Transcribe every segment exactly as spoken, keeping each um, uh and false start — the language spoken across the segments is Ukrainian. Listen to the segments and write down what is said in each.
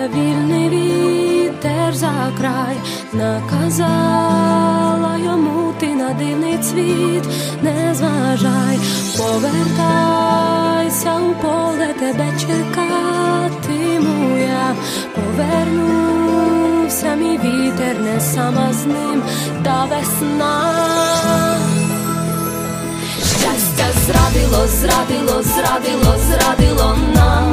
вільний вітер за край, наказала йому ти на дивний цвіт не зважай, повертайся у поле, тебе чекатиму я. Повернувся мій вітер, не сама з ним та весна. Щастя зрадило, зрадило, зрадило, зрадило нам.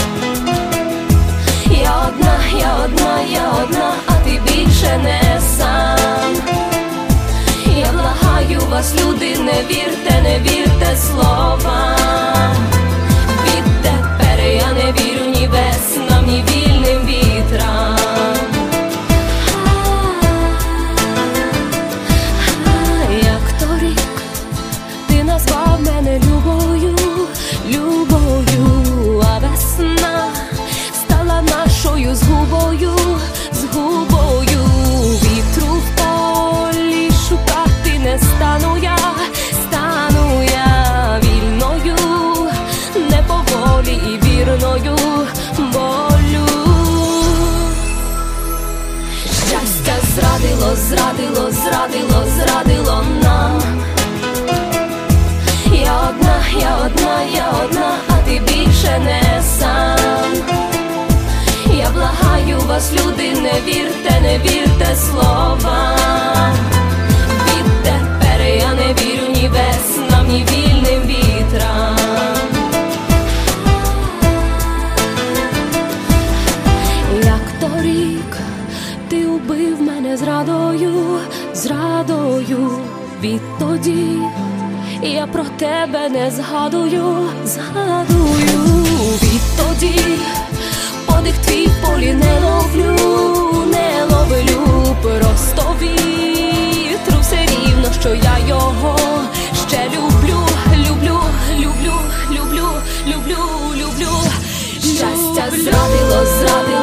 Я одна, я одна, я одна, а ти більше не сам. Я благаю вас, люди, не вірте, не вірте словам. Відтепер я не вірю ні веснам, ні вільним вітрам. Як торік ти назвав мене любою, любою, а весна стала нашою згубою, згубою. Вітру в полі шукати не стану я, стану я вільною, не поволі і вірною болю. Щастя зрадило, зрадило, зрадило, зрадило нам. Я одна, я одна, я одна, а ти більше не сам. Я благаю вас, люди, не вірте, не вірте словам. Відтепер я не вірю ні веснам, ні вільним вітрам. Як торік ти убив мене зрадою, зрадою. Відтоді я про тебе не згадую, згадую. Відтоді подих твій в полі не ловлю, не ловлю. Просто вітру все рівно, що я його ще люблю, люблю, люблю, люблю, люблю, люблю. Щастя зрадило, зрадило.